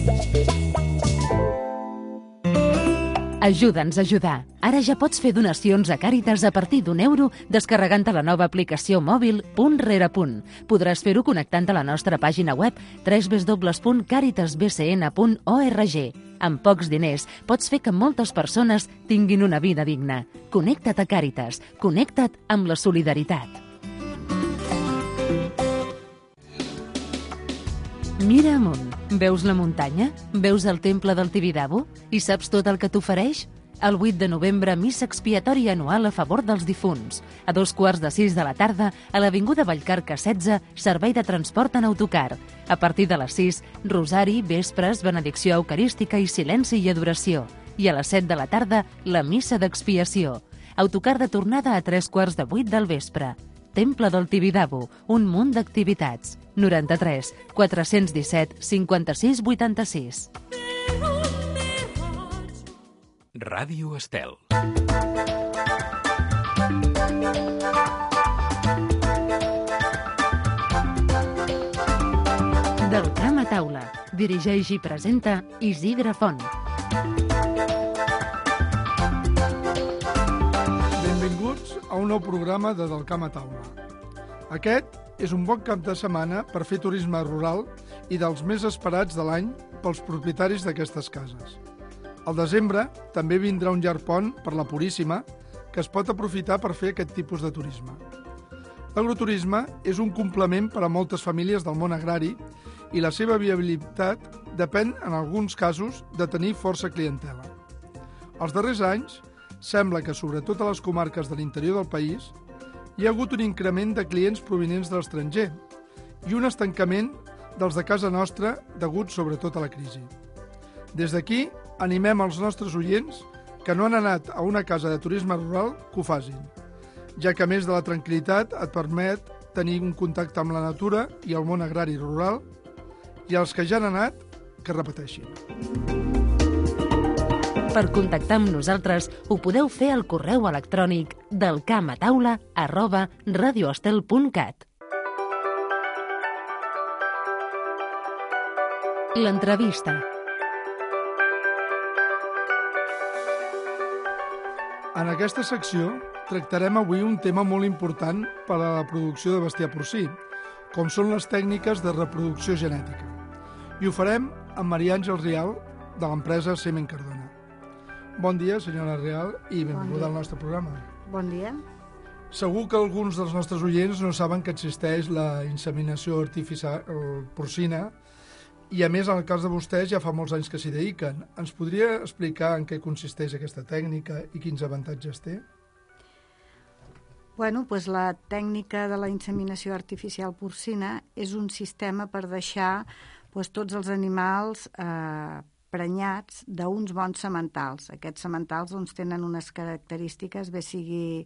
Ajuda'ns a ajudar. Ara ja pots fer donacions a Càritas a partir d'€1 descarregant-te la nova aplicació mòbil Punt Rere Punt. Podràs fer-ho connectant a la nostra pàgina web www.caritasbcn.org. Amb pocs diners pots fer que moltes persones tinguin una vida digna. Connecta't a Càritas. Connecta't amb la solidaritat. Mira amunt. Veus la muntanya? Veus el temple del Tibidabo? I saps tot el que t'ofereix? El 8 de novembre, missa expiatòria anual a favor dels difunts. A 5:45 de la tarda, a l'Avinguda Vallcarca 16, servei de transport en autocar. A partir de les 6, rosari, vespres, benedicció eucarística i silenci i adoració. I a les 7 de la tarda, la missa d'expiació. Autocar de tornada a 7:45 del vespre. Temple del Tibidabo, un munt d'activitats. 93 417 56 86. Ràdio Estel. Del camp a taula. Dirigeix i presenta Isidre Font. Benvinguts a un nou programa de Del camp a taula. Aquest és un bon cap de setmana per fer turisme rural i dels més esperats de l'any pels propietaris d'aquestes cases. Al desembre també vindrà un llarg pont per la Puríssima que es pot aprofitar per fer aquest tipus de turisme. L'agroturisme és un complement per a moltes famílies del món agrari i la seva viabilitat depèn, en alguns casos, de tenir força clientela. Els darrers anys, sembla que sobretot a les comarques de l'interior del país hi ha hagut un increment de clients provinents de l'estranger i un estancament dels de casa nostra degut sobretot a la crisi. Des d'aquí, animem els nostres oients que no han anat a una casa de turisme rural que ho facin, ja que a més de la tranquil·litat et permet tenir un contacte amb la natura i el món agrari rural, i els que ja han anat, que repeteixin. Per contactar amb nosaltres ho podeu fer al correu electrònic delcampataula@radioestel.cat. L'entrevista. En aquesta secció tractarem avui un tema molt important per a la producció de bestiar porcí, com són les tècniques de reproducció genètica. I ho farem amb Maria Àngels Rial, de l'empresa Semen Cardona. Bon dia, senyora Rial, i benvinguda al nostre programa. Bon dia. Segur que alguns dels nostres oients no saben que existeix la inseminació artificial porcina i, a més, en el cas de vostès, ja fa molts anys que s'hi dediquen. Ens podria explicar en què consisteix aquesta tècnica i quins avantatges té? Bueno, doncs la tècnica de la inseminació artificial porcina és un sistema per deixar tots els animals prenyats d'uns bons sementals. Aquests sementals tenen unes característiques, bé sigui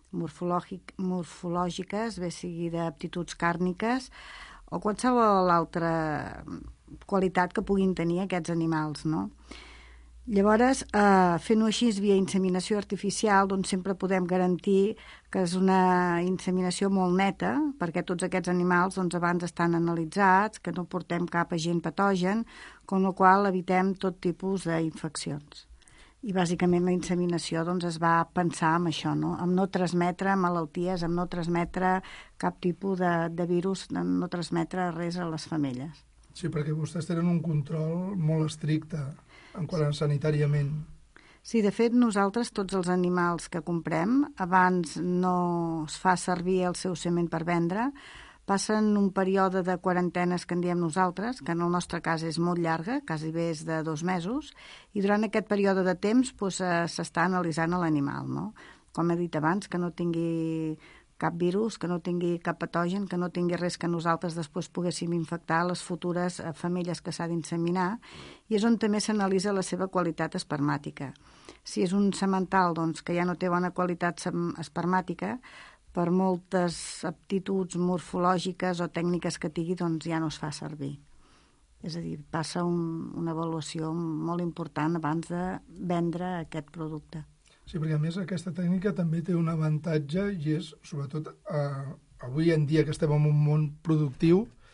morfològiques, bé sigui d'aptituds càrniques o qualsevol altra qualitat que puguin tenir aquests animals, no? Llavors, fent-ho així via inseminació artificial, sempre podem garantir que és una inseminació molt neta, perquè tots aquests animals abans estan analitzats, que no portem cap agent patogen, amb la qual evitem tot tipus d'infeccions. I bàsicament la inseminació es va pensar en això, no? En no transmetre malalties, en no transmetre cap tipus de virus, en no transmetre res a les femelles. Sí, perquè vostès tenen un control molt estricte en quant a sanitàriament. Sí, de fet, nosaltres, tots els animals que comprem, abans no es fa servir el seu sement per vendre, passen un període de quarantenes que en diem nosaltres, que en el nostre cas és molt llarga, quasi bé és de 2 mesos, i durant aquest període de temps s'està analitzant l'animal, no? Com he dit abans, que no tingui cap virus, que no tingui cap patogen, que no tingui res que nosaltres després poguéssim infectar les futures femelles que s'ha d'inseminar, i és on també s'analitza la seva qualitat espermàtica. Si és un semental que ja no té bona qualitat espermàtica, per moltes aptituds morfològiques o tècniques que tingui, ja no es fa servir. És a dir, passa una avaluació molt important abans de vendre aquest producte. Sí, perquè a més aquesta tècnica també té un avantatge i és, sobretot, avui en dia que estem en un món productiu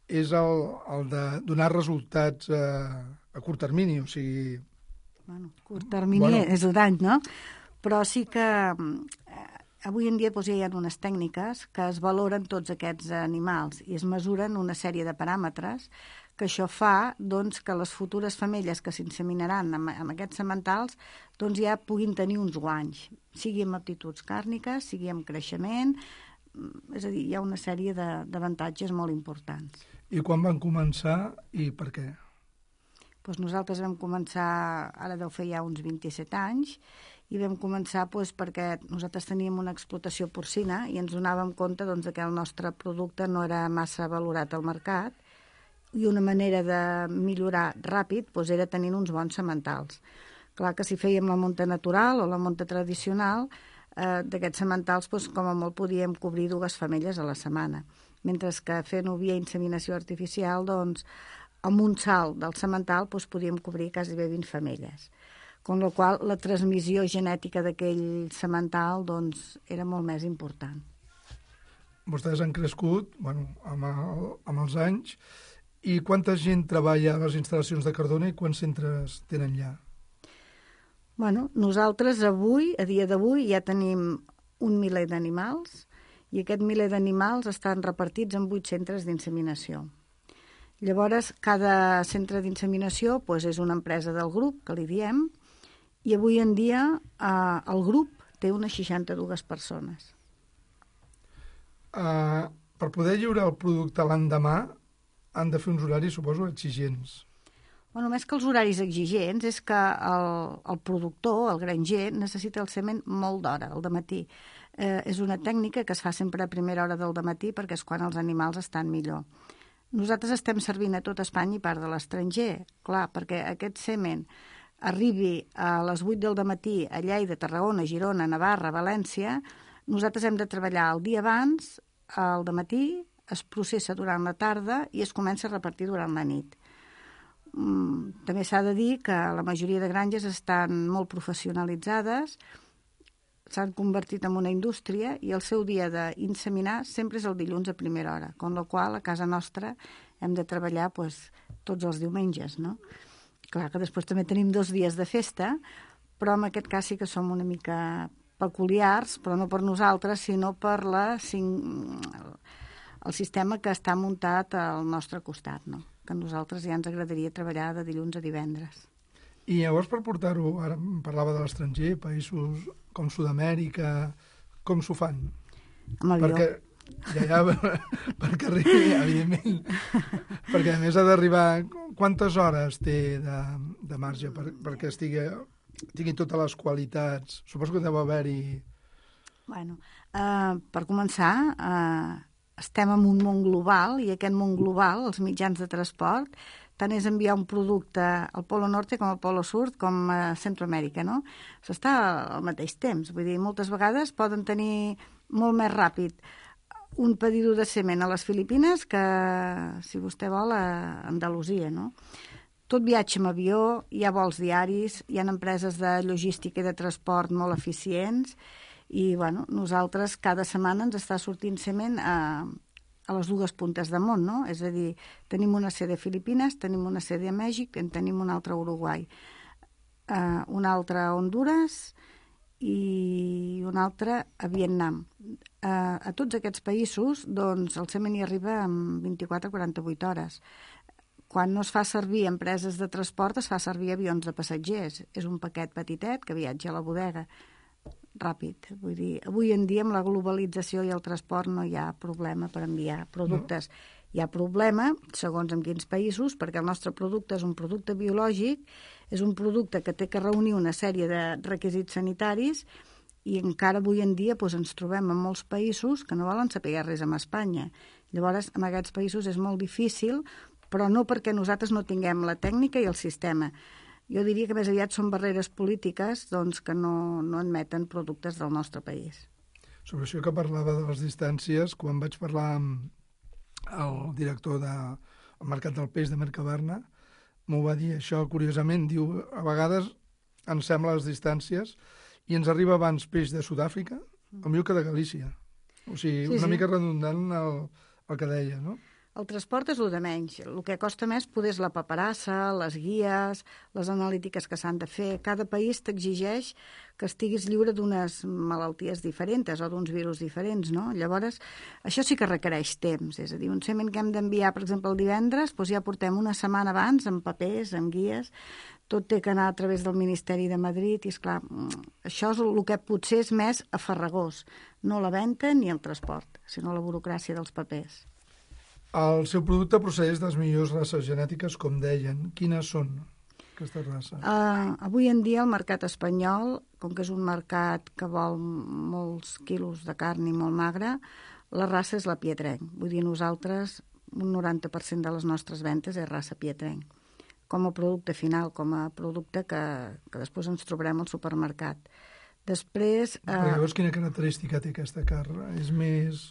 és el de donar resultats a curt termini, o sigui... Bueno, curt termini és un any, no? Però sí que avui en dia ja hi ha unes tècniques que es valoren tots aquests animals i es mesuren una sèrie de paràmetres que això fa doncs, que les futures femelles que s'inseminaran amb aquests sementals doncs, ja puguin tenir uns guanys, sigui amb aptituds càrniques, sigui amb creixement, és a dir, hi ha una sèrie d'avantatges molt importants. I quan van començar i per què? Doncs nosaltres vam començar, ara deu fer ja uns 27 anys, i vam començar perquè nosaltres teníem una explotació porcina i ens donàvem compte doncs, que el nostre producte no era massa valorat al mercat i una manera de millorar ràpid era tenint uns bons sementals. Clar que si fèiem la munta natural o la munta tradicional, d'aquests sementals com a molt podíem cobrir 2 femelles a la setmana, mentre que fent-ho via inseminació artificial, doncs, amb un salt del semental podíem cobrir quasi 20 femelles. Amb la qual la transmissió genètica d'aquell semental doncs, era molt més important. Vostès han crescut amb els anys. I quanta gent treballa a les instal·lacions de Cardona i quants centres tenen ja? Nosaltres avui, a dia d'avui, ja tenim 1 miler d'animals i aquest miler d'animals estan repartits en 8 centres d'inseminació. Llavors, cada centre d'inseminació és una empresa del grup, que li diem, i avui en dia el grup té unes 62 persones. Per poder lliurar el producte l'endemà han de fer uns horaris, suposo, exigents. Més que els horaris exigents és que el productor, el granger, necessita el semen molt d'hora, al dematí. És una tècnica que es fa sempre a primera hora del dematí perquè és quan els animals estan millor. Nosaltres estem servint a tot Espanya i part de l'estranger, clar, perquè aquest semen arribi a les 8 del dematí a Lleida, Tarragona, Girona, Navarra, València, nosaltres hem de treballar el dia abans, al dematí, es processa durant la tarda i es comença a repartir durant la nit. També s'ha de dir que la majoria de granges estan molt professionalitzades, s'han convertit en una indústria i el seu dia d'inseminar sempre és el dilluns a primera hora, amb la qual a casa nostra hem de treballar tots els diumenges, no? Clar que després també tenim 2 dies de festa, però en aquest cas sí que som una mica peculiars, però no per nosaltres, sinó per el sistema que està muntat al nostre costat, no? Que a nosaltres ja ens agradaria treballar de dilluns a divendres. I llavors per portar-ho, ara parlava de l'estranger, països com Sud-amèrica, com s'ho fan? Amb avió. Perquè arribi, evidentment, perquè a més ha d'arribar, quantes hores té de marge perquè tingui totes les qualitats? Suposo que deu haver-hi... Per començar, estem en un món global i aquest món global, els mitjans de transport, tant és enviar un producte al Polo Norte com al Polo Sud com a Centroamèrica, no? S'està al mateix temps, vull dir, moltes vegades poden tenir molt més ràpid un pedido de semen a les Filipines que, si vostè vol, a Andalusia, no? Tot viatge amb avió, hi ha vols diaris, hi ha empreses de logística i de transport molt eficients i, nosaltres cada setmana ens està sortint semen a les 2 puntes del món, no? És a dir, tenim una sede a Filipines, tenim una sede a Mèxic, en tenim una altra a Uruguai, una altra a Hondures i una altra a Vietnam. A tots aquests països, doncs, el semen hi arriba en 24-48 hores. Quan no es fa servir empreses de transport, es fa servir avions de passatgers. És un paquet petitet que viatja a la bodega ràpid. Vull dir, avui en dia amb la globalització i el transport no hi ha problema per enviar productes. No. Hi ha problema, segons en quins països, perquè el nostre producte és un producte biològic, és un producte que té que reunir una sèrie de requisits sanitaris i encara avui en dia ens trobem en molts països que no volen saber res amb Espanya. Llavors, en aquests països és molt difícil, però no perquè nosaltres no tinguem la tècnica i el sistema. Jo diria que més aviat són barreres polítiques que no admeten productes del nostre país. Sobre això que parlava de les distàncies, quan vaig parlar amb el director del Mercat del Peix de Mercabarna, m'ho va dir això, curiosament, diu, a vegades ens sembla les distàncies i ens arriba abans peix de Sud-àfrica, millor que de Galícia. O sigui, una mica redundant el que deia, no? El transport és el de menys. El que costa més poder és la paperassa, les guies, les analítiques que s'han de fer. Cada país t'exigeix que estiguis lliure d'unes malalties diferents o d'uns virus diferents, no? Llavors, això sí que requereix temps. És a dir, un semen que hem d'enviar, per exemple, el divendres, doncs ja portem una setmana abans amb papers, amb guies. Tot té que anar a través del Ministeri de Madrid i, esclar, això és el que potser és més afarragós. No la venda ni el transport, sinó la burocràcia dels papers. El seu producte procedeix de les millors races genètiques, com deien. Quines són aquestes races? Avui en dia el mercat espanyol, com que és un mercat que vol molts quilos de carn i molt magre, la raça és la pietrenc. Vull dir, nosaltres, un 90% de les nostres ventes és raça pietrenc, com a producte final, com a producte que després ens trobarem al supermercat. Després... Llavors, quina característica té aquesta carn? És més...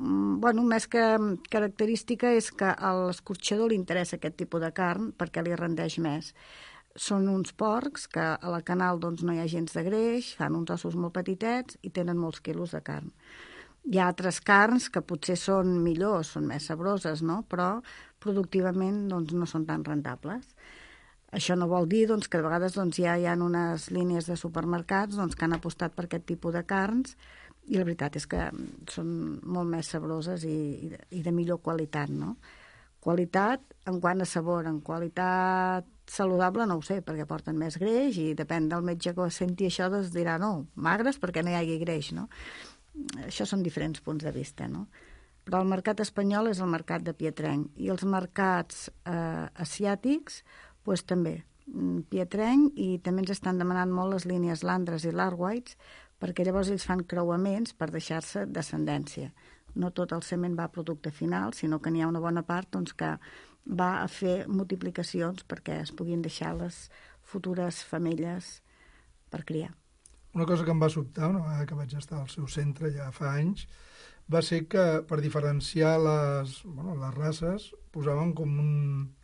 més que característica és que a l'escorxador li interessa aquest tipus de carn perquè li rendeix més. Són uns porcs que a la canal doncs, no hi ha gens de greix, fan uns ossos molt petitets i tenen molts quilos de carn. Hi ha altres carns que potser són millors, són més sabroses, no? Però productivament doncs, no són tan rentables. Això no vol dir doncs, que de vegades doncs, ja hi ha unes línies de supermercats doncs, que han apostat per aquest tipus de carns i la veritat és que són molt més sabroses i de millor qualitat, no? Qualitat en quant a sabor, en qualitat saludable no ho sé, perquè porten més greix i depèn del metge que senti això, doncs dirà no, magres perquè no hi hagi greix, no? Això són diferents punts de vista, no? Però el mercat espanyol és el mercat de pietrenc i els mercats asiàtics doncs també, pietrenc, i també ens estan demanant molt les línies Landres i Larwhites perquè llavors ells fan creuaments per deixar-se descendència. No tot el semen va a producte final, sinó que n'hi ha una bona part doncs, que va a fer multiplicacions perquè es puguin deixar les futures femelles per criar. Una cosa que em va sobtar, una vegada que vaig estar al seu centre ja fa anys, va ser que per diferenciar les races posaven com un...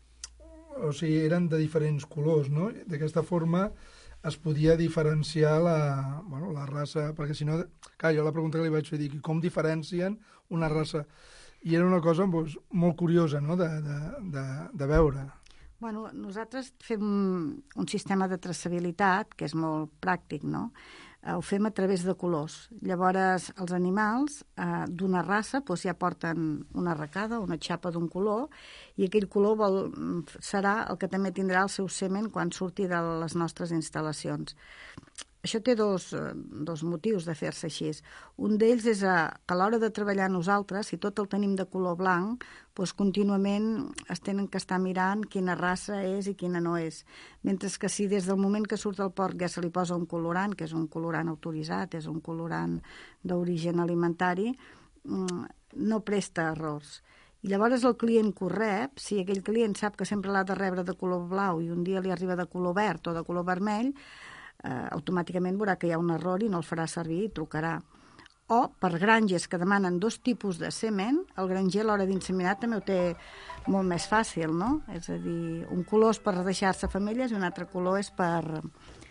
O sigui, eren de diferents colors, no? D'aquesta forma es podia diferenciar la raça, perquè si no... Clar, jo la pregunta que li vaig fer, dic, com diferencien una raça? I era una cosa doncs, molt curiosa, no?, de veure. Bueno, nosaltres fem un sistema de traçabilitat que és molt pràctic, no? Ho fem a través de colors. Llavors, els animals d'una raça doncs, ja porten una arracada, una xapa d'un color, i aquell color serà el que també tindrà el seu semen quan surti de les nostres instal·lacions. Això té dos motius de fer-se així. Un d'ells és que a l'hora de treballar nosaltres, si tot el tenim de color blanc, doncs contínuament es tenen que estar mirant quina raça és i quina no és. Mentre que si des del moment que surt el porc ja se li posa un colorant, que és un colorant autoritzat, és un colorant d'origen alimentari, no presta errors. I llavors el client que ho rep, si aquell client sap que sempre l'ha de rebre de color blau i un dia li arriba de color verd o de color vermell, automàticament veurà que hi ha un error i no el farà servir i trucarà. O per granges que demanen dos tipus de semen, el granger a l'hora d'inseminar també ho té molt més fàcil, no? És a dir, un color és per deixar-se femelles i un altre color és per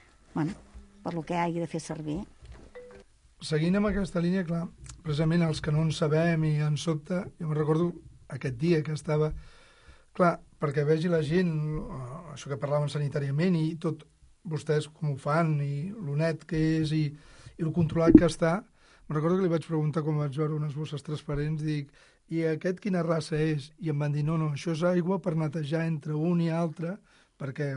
el que hagi de fer servir. Seguint amb aquesta línia, clar, precisament els que no en sabem i en sobte, jo me'n recordo aquest dia que estava... Clar, perquè vegi la gent, això que parlaven sanitàriament i tot, vostès com ho fan i lo net que és i el controlat que està, me'n recordo que li vaig preguntar quan vaig veure unes bosses transparents, dic, i aquest quina raça és? I em van dir, no, això és aigua per netejar entre un i altre, perquè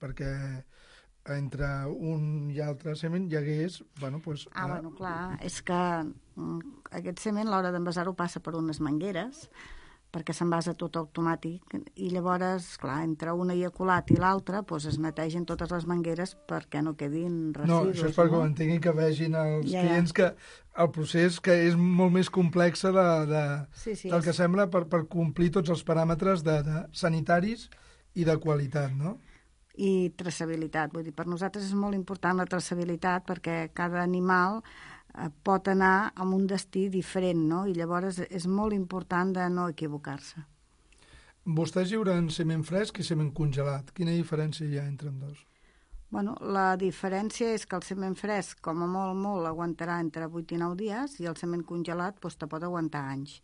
entre un i altre semen hi hagués... clar, és que aquest semen a l'hora d'envasar-ho passa per unes mangueres, perquè s'envasa tot automàtic, i llavors, clar, entre un ejaculat i l'altre doncs es netegen totes les mangueres perquè no quedin residus. No, això és perquè ho entenguin, que vegin els clients que el procés que és molt més complex del que sembla per complir tots els paràmetres de sanitaris i de qualitat, no? I traçabilitat, vull dir, per nosaltres és molt important la traçabilitat perquè cada animal pot anar a un destí diferent, no? I llavors és molt important de no equivocar-se. Vostès lliuren semen fresc i semen congelat. Quina diferència hi ha entre ambdós? Bueno, la diferència és que el semen fresc, com a molt, aguantarà entre 8 i 9 dies i el semen congelat doncs, te pot aguantar anys.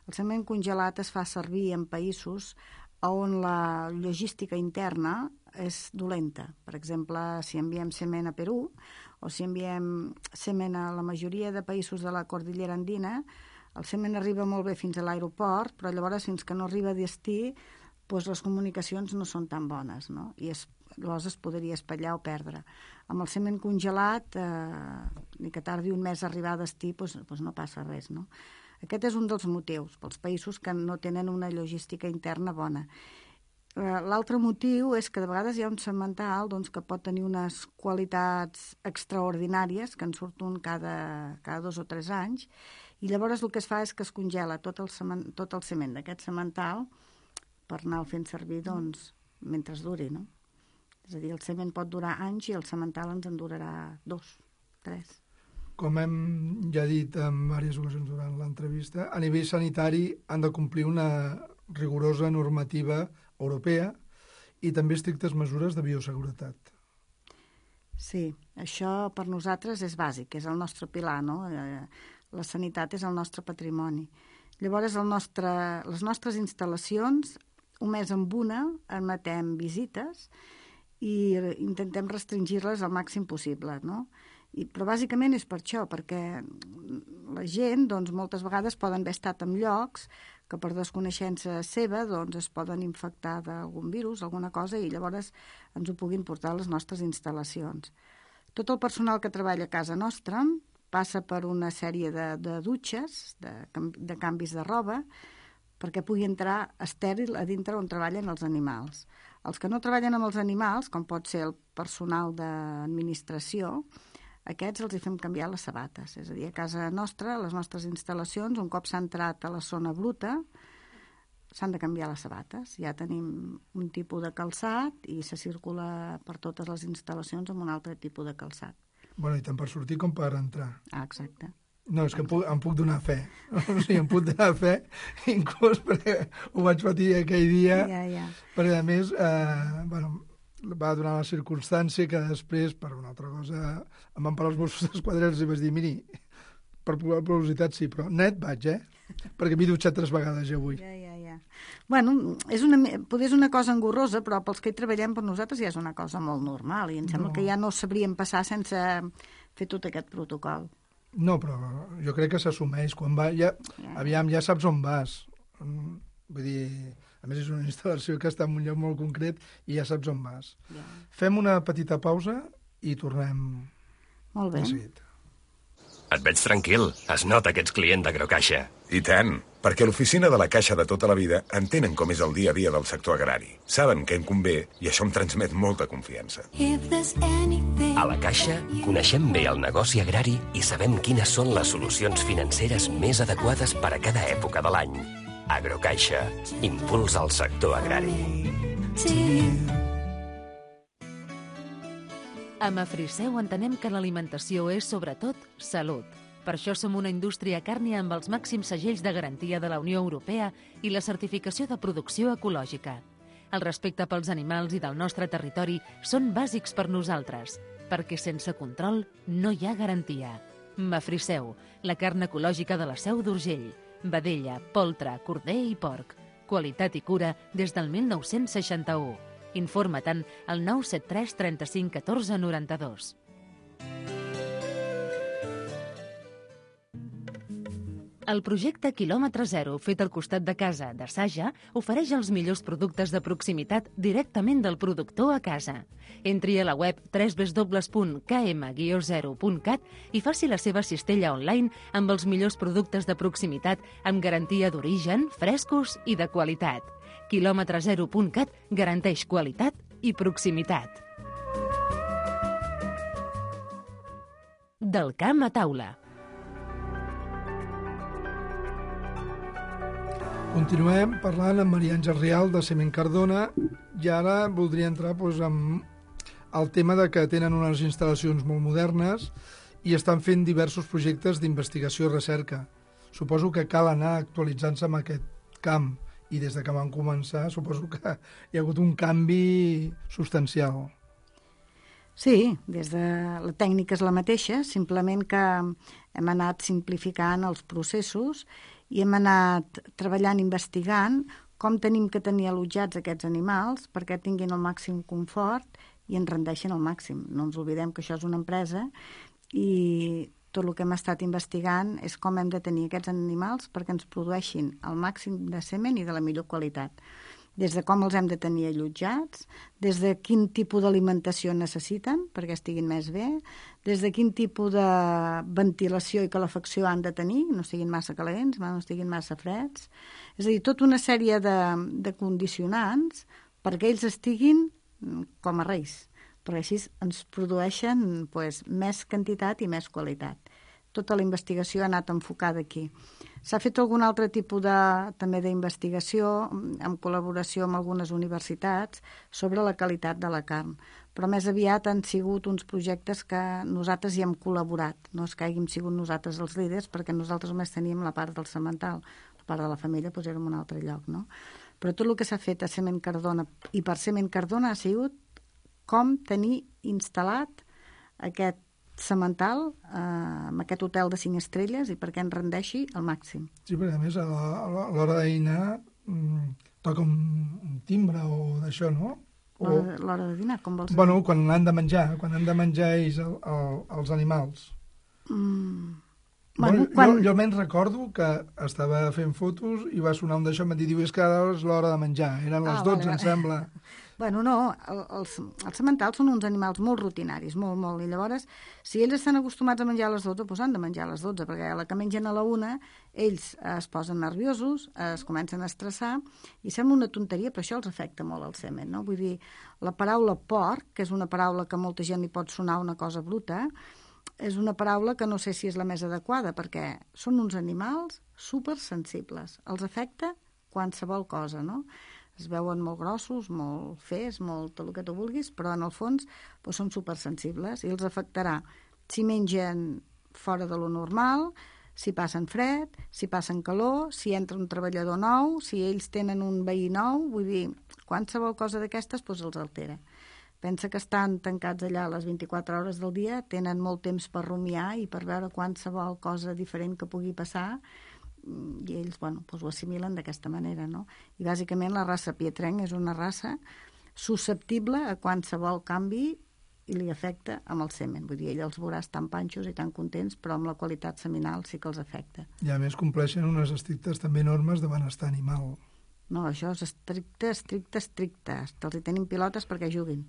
El cement congelat es fa servir en països on la logística interna és dolenta. Per exemple, si enviem cement a Perú o si enviem cement a la majoria de països de la cordillera andina, el cement arriba molt bé fins a l'aeroport, però llavors fins que no arriba a destí, doncs les comunicacions no són tan bones, no? I llavors es podria espatllar o perdre. Amb el cement congelat, ni que tardi un mes a arribar a destí, doncs no passa res, no? Aquest és un dels motius, pels països que no tenen una logística interna bona. L'altre motiu és que de vegades hi ha un cemental que pot tenir unes qualitats extraordinàries, que en surt un cada 2 o 3 anys, i llavors el que es fa és que es congela tot el cement d'aquest cemental per anar-lo fent servir mentre es duri, no? És a dir, el cement pot durar anys i el cemental ens en durarà 2, 3. Com hem ja dit en diverses ocasions durant l'entrevista, a nivell sanitari han de complir una rigorosa normativa europea i també estrictes mesures de bioseguretat. Sí, això per nosaltres és bàsic, és el nostre pilar, no? La sanitat és el nostre patrimoni. Llavors, les nostres instal·lacions, un mes amb una, admetem visites i intentem restringir-les al màxim possible, no? Però bàsicament és per això, perquè la gent moltes vegades poden haver estat en llocs que per desconeixença seva es poden infectar d'algun virus, alguna cosa, i llavors ens ho puguin portar a les nostres instal·lacions. Tot el personal que treballa a casa nostra passa per una sèrie de dutxes, de canvis de roba, perquè pugui entrar estèril a dintre on treballen els animals. Els que no treballen amb els animals, com pot ser el personal d'administració, aquests els hi fem canviar les sabates. És a dir, a casa nostra, a les nostres instal·lacions, un cop s'ha entrat a la zona bruta, s'han de canviar les sabates. Ja tenim un tipus de calçat i se circula per totes les instal·lacions amb un altre tipus de calçat. Bueno, i tant per sortir com per entrar. Ah, exacte. No, és que em puc donar fe. O sigui, em puc donar fe, inclús perquè ho vaig patir aquell dia, perquè a més, va donar la circumstància que després, per una altra cosa, em van parar els Mossos d'Esquadra i vaig dir, miri, per velocitat sí, però net vaig, perquè m'he dutxat 3 vegades ja avui. Bueno, potser és una cosa engorrosa, però pels que hi treballem per nosaltres ja és una cosa molt normal i em sembla que ja no sabríem passar sense fer tot aquest protocol. No, però jo crec que s'assumeix. Quan va, aviam, ja saps on vas. Vull dir, a més és una instal·lació que està en un lloc molt concret i ja saps on vas. Fem una petita pausa i tornem. Molt bé. Et veig tranquil. Es nota que ets client d'Agrocaixa. I tant, perquè l'oficina de la Caixa de tota la vida entenen com és el dia a dia del sector agrari. Saben què em convé i això em transmet molta confiança. A la Caixa coneixem bé el negoci agrari i sabem quines són les solucions financeres més adequades per a cada època de l'any. Agrocaixa, impuls al sector agrari. A Mafriseu entenem que l'alimentació és, sobretot, salut. Per això som una indústria càrnia amb els màxims segells de garantia de la Unió Europea i la certificació de producció ecològica. El respecte pels animals i del nostre territori són bàsics per nosaltres, perquè sense control no hi ha garantia. Mafriseu, la carn ecològica de la Seu d'Urgell. Vedella, poltre, corder i porc. Qualitat i cura des del 1961. Informa-te'n al 973 35 14 92. El projecte Quilòmetre Zero, fet al costat de casa de Saja, ofereix els millors productes de proximitat directament del productor a casa. Entri a la web www.km-0.cat i faci la seva cistella online amb els millors productes de proximitat amb garantia d'origen, frescos i de qualitat. Quilòmetre0.cat garanteix qualitat i proximitat. Del camp a taula. Continuem parlant amb Maria Àngels Rial de Cement Cardona i ara voldria entrar amb el tema de que tenen unes instal·lacions molt modernes i estan fent diversos projectes d'investigació i recerca. Suposo que cal anar actualitzant-se en aquest camp i des de que van començar suposo que hi ha hagut un canvi substancial. Sí, des de la tècnica és la mateixa, simplement que hem anat simplificant els processos i hem anat treballant, investigant com tenim que tenir allotjats aquests animals perquè tinguin el màxim confort i ens rendeixin al màxim. No ens oblidem que això és una empresa i tot el que hem estat investigant és com hem de tenir aquests animals perquè ens produeixin el màxim de semen i de la millor qualitat. Des de com els hem de tenir allotjats, des de quin tipus d'alimentació necessiten perquè estiguin més bé, des de quin tipus de ventilació i calefacció han de tenir, no estiguin massa calents, no estiguin massa freds. És a dir, tota una sèrie de condicionants perquè ells estiguin com a reis, perquè així ens produeixen més quantitat i més qualitat. Tota la investigació ha anat enfocada aquí. S'ha fet algun altre tipus també d'investigació en col·laboració amb algunes universitats sobre la qualitat de la carn, però més aviat han sigut uns projectes que nosaltres hi hem col·laborat, no és que hàgim sigut nosaltres els líders, perquè nosaltres només teníem la part del semental, la part de la família era en un altre lloc, no? Però tot el que s'ha fet a Sement Cardona i per Sement Cardona ha sigut com tenir instal·lat aquest semental amb aquest hotel de 5 estrelles i perquè ens rendeixi al màxim. Sí, perquè a més a l'hora de dinar toca un timbre o d'això, no? L'hora de dinar, com vols dir? Bueno, quan han de menjar ells els animals. Bueno, jo almenys recordo que estava fent fotos i va sonar un d'això, em va dir, és que ara és l'hora de menjar. Eren les 12, em sembla. Bueno, no, els sementals són uns animals molt rutinaris, molt, i llavors, si ells estan acostumats a menjar a les 12, doncs han de menjar a les 12, perquè a la que mengen a la 1, ells es posen nerviosos, es comencen a estressar, i sembla una tonteria, però això els afecta molt al semen, no? Vull dir, la paraula porc, que és una paraula que a molta gent li pot sonar una cosa bruta, és una paraula que no sé si és la més adequada, perquè són uns animals supersensibles. Els afecta qualsevol cosa, no? Es veuen molt grossos, molt fers, molt el que tu vulguis, però en el fons són supersensibles i els afectarà si mengen fora de lo normal, si passen fred, si passen calor, si entra un treballador nou, si ells tenen un veí nou, vull dir, qualsevol cosa d'aquestes els altera. Pensa que estan tancats allà les 24 hores del dia, tenen molt temps per rumiar i per veure qualsevol cosa diferent que pugui passar, i ells ho assimilen d'aquesta manera, no? I bàsicament la raça pietrenc és una raça susceptible a qualsevol canvi i li afecta amb el semen. Vull dir, ell els veuràs tan panxos i tan contents, però amb la qualitat seminal sí que els afecta. I a més compleixen unes estrictes també normes de benestar animal. No, això és estricte. Te'ls hi tenim pilotes perquè juguin.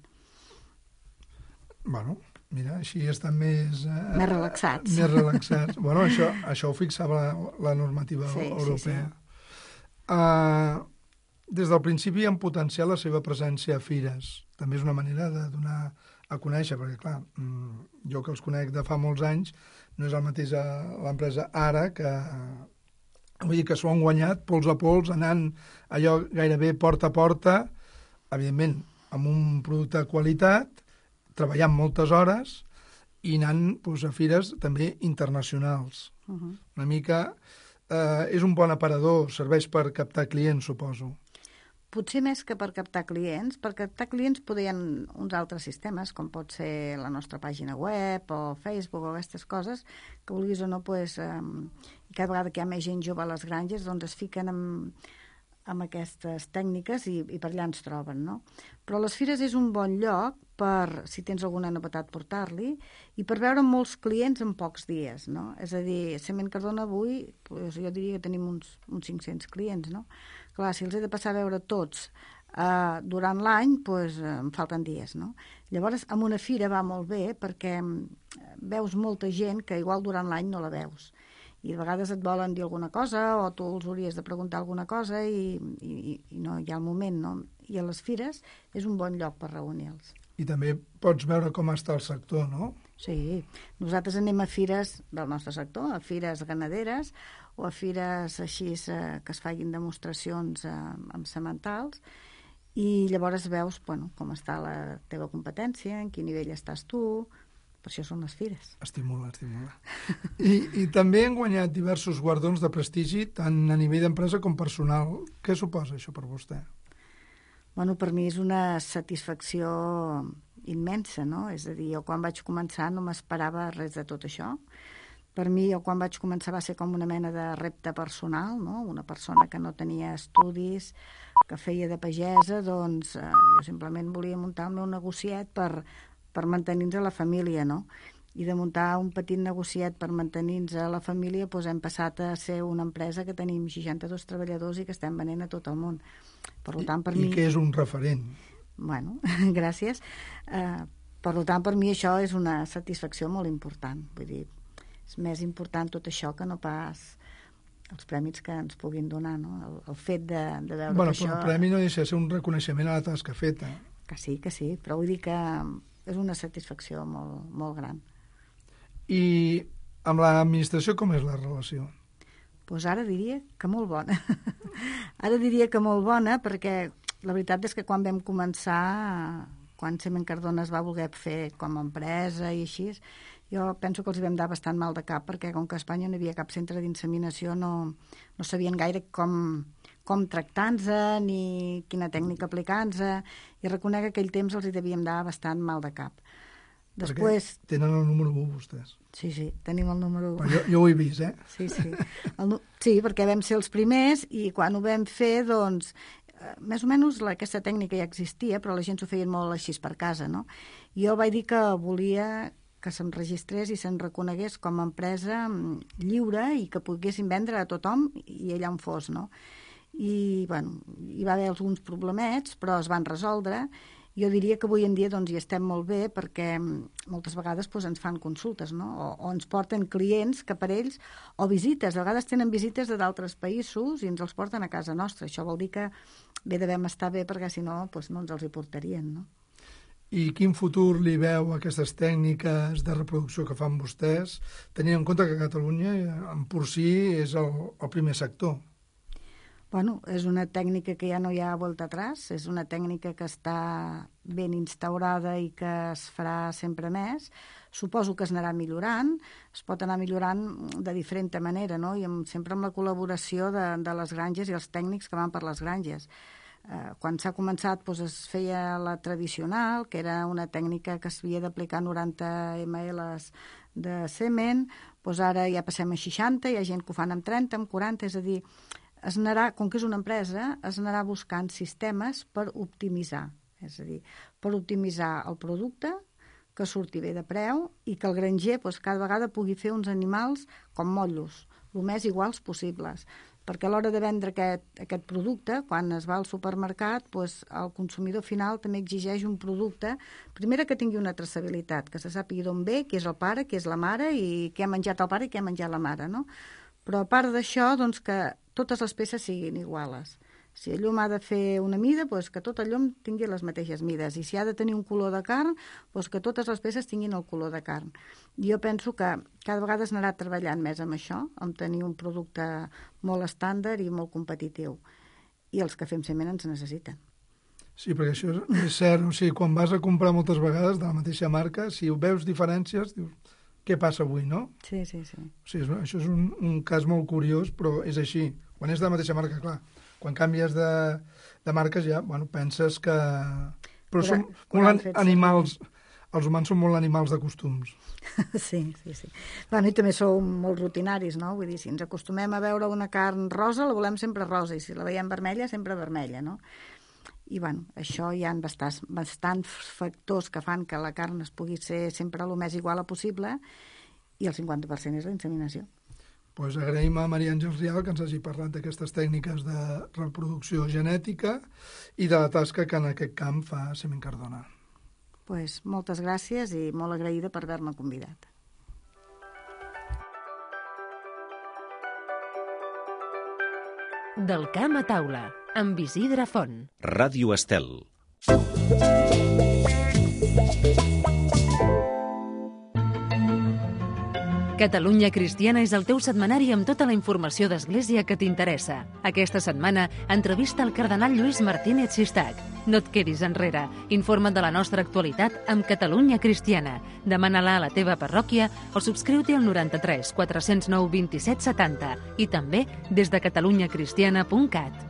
Bueno, mira, així estan més relaxats. Més relaxats. Bueno, això ho fixava la normativa europea. Sí. Des del principi han potenciat la seva presència a fires. També és una manera de donar a conèixer, perquè, clar, jo que els conec de fa molts anys, no és el mateix l'empresa ara, que vull dir que s'ho han guanyat pols a pols, anant allò gairebé porta a porta, evidentment, amb un producte de qualitat, treballant moltes hores i anant a fires també internacionals. Una mica és un bon aparador, serveix per captar clients, suposo. Potser més que per captar clients podrien uns altres sistemes, com pot ser la nostra pàgina web o Facebook o aquestes coses, que vulguis o no, i cada vegada que hi ha més gent jove a les granges, doncs es fiquen amb aquestes tècniques i per allà ens troben, no? Però les fires és un bon lloc per, si tens alguna novetat, portar-li i per veure molts clients en pocs dies, no? És a dir, Sement Cardona avui, jo diria que tenim uns 500 clients, no? Clar, si els he de passar a veure tots durant l'any, em falten dies, no? Llavors, amb una fira va molt bé perquè veus molta gent que igual durant l'any no la veus. I a vegades et volen dir alguna cosa o tu els hauries de preguntar alguna cosa i no hi ha el moment, no? I a les fires és un bon lloc per reunir-los. I també pots veure com està el sector, no? Sí, nosaltres anem a fires del nostre sector, a fires ganaderes o a fires així que es facin demostracions amb sementals i llavors veus com està la teva competència, en quin nivell estàs tu. Per això són les fires. Estimula. I també han guanyat diversos guardons de prestigi, tant a nivell d'empresa com personal. Què suposa això per vostè? Bueno, per mi és una satisfacció immensa, no? És a dir, jo quan vaig començar no m'esperava res de tot això. Per mi, quan vaig començar, va ser com una mena de repte personal, no? Una persona que no tenia estudis, que feia de pagesa, doncs jo simplement volia muntar el meu negociet per mantenir-nos a la família, no? I de muntar un petit negociet per mantenir-nos a la família, doncs hem passat a ser una empresa que tenim 62 treballadors i que estem venent a tot el món. Per tant, per mi... I que és un referent. Bueno, gràcies. Per tant, per mi això és una satisfacció molt important. Vull dir, és més important tot això que no pas els prèmits que ens puguin donar, no? El fet de veure que això... Però el premi no deixa de ser un reconeixement a la tasca feta. Que sí, però vull dir que és una satisfacció molt, molt gran. I amb l'administració com és la relació? Doncs ara diria que molt bona. Ara diria que molt bona perquè la veritat és que quan vam començar, quan Semen Cardona es va voler fer com a empresa i així, jo penso que els vam dar bastant mal de cap perquè com que a Espanya no hi havia cap centre d'inseminació no sabien gaire com tractar-nos ni quina tècnica aplicar-nos i reconec que aquell temps els hi devíem dar bastant mal de cap. Després... Perquè tenen el número 1 vostès. Sí, tenim el número 1. Però jo ho he vist, Sí. Sí, perquè vam ser els primers i quan ho vam fer, doncs, més o menys aquesta tècnica ja existia, però la gent s'ho feien molt així per casa, no? Jo vaig dir que volia que se'm registrés i se'm reconegués com a empresa lliure i que poguessin vendre a tothom i allà on fos, no? I, bueno, hi va haver alguns problemets, però es van resoldre. Jo diria que avui en dia doncs, hi estem molt bé perquè moltes vegades doncs, ens fan consultes, no? O ens porten clients que per ells, o visites, a vegades tenen visites d'altres països i ens els porten a casa nostra. Això vol dir que bé devem estar bé perquè si no, doncs, no ens els hi portarien, no? I quin futur li veu a aquestes tècniques de reproducció que fan vostès, tenint en compte que Catalunya en per si és el primer sector? Bueno, és una tècnica que ja no hi ha volta atrás, és una tècnica que està ben instaurada i que es farà sempre més. Suposo que es anarà millorant, es pot anar millorant de diferent manera, no? I sempre amb la col·laboració de les granges i els tècnics que van per les granges. Quan s'ha començat doncs, es feia la tradicional, que era una tècnica que s'havia d'aplicar 90 ml de semen, doncs ara ja passem a 60, hi ha gent que ho fan amb 30, amb 40, és a dir, es anarà, com que és una empresa, es anarà buscant sistemes per optimitzar, és a dir, per optimitzar el producte, que surti bé de preu i que el granger doncs, cada vegada pugui fer uns animals com motllos, el més iguals possibles. Perquè a l'hora de vendre aquest producte, quan es va al supermercat, doncs el consumidor final també exigeix un producte, primera que tingui una traçabilitat, que se sàpiga d'on ve, qui és el pare, qui és la mare i què ha menjat el pare i què ha menjat la mare, no? Però a part d'això, doncs que totes les peces siguin iguales. Si el llom ha de fer una mida, doncs que tot el llom tingui les mateixes mides. I si ha de tenir un color de carn, doncs que totes les peces tinguin el color de carn. Jo penso que cada vegada es anarà treballant més amb això, amb tenir un producte molt estàndard i molt competitiu. I els que fem semen ens necessiten. Sí, perquè això és cert. O sigui, quan vas a comprar moltes vegades de la mateixa marca, si ho veus diferències, dius, què passa avui, no? Sí. O sigui, això és un cas molt curiós, però és així. Quan és de la mateixa marca, clar. Quan canvies de marques ja, bueno, penses que... Però som molt animals, els humans són molt animals de costums. Sí. Bueno, i també som molt rutinaris, no? Vull dir, si ens acostumem a veure una carn rosa, la volem sempre rosa, i si la veiem vermella, sempre vermella, no? I, bueno, això hi ha bastants factors que fan que la carn es pugui ser sempre el més igual possible i el 50% és la inseminació. Doncs agraïm a Maria Àngels Rial que ens hagi parlat d'aquestes tècniques de reproducció genètica i de la tasca que en aquest camp fa Semen Cardona. Doncs moltes gràcies i molt agraïda per haver-me convidat. Del camp a taula, amb Isidre Font. Ràdio Estel. Catalunya Cristiana és el teu setmanari amb tota la informació d'Església que t'interessa. Aquesta setmana, entrevista al cardenal Lluís Martínez Sistac. No et quedis enrere. Informa't de la nostra actualitat amb Catalunya Cristiana. Demana-la a la teva parròquia o subscriu-t'hi al 93 409 27 70 i també des de catalunyacristiana.cat.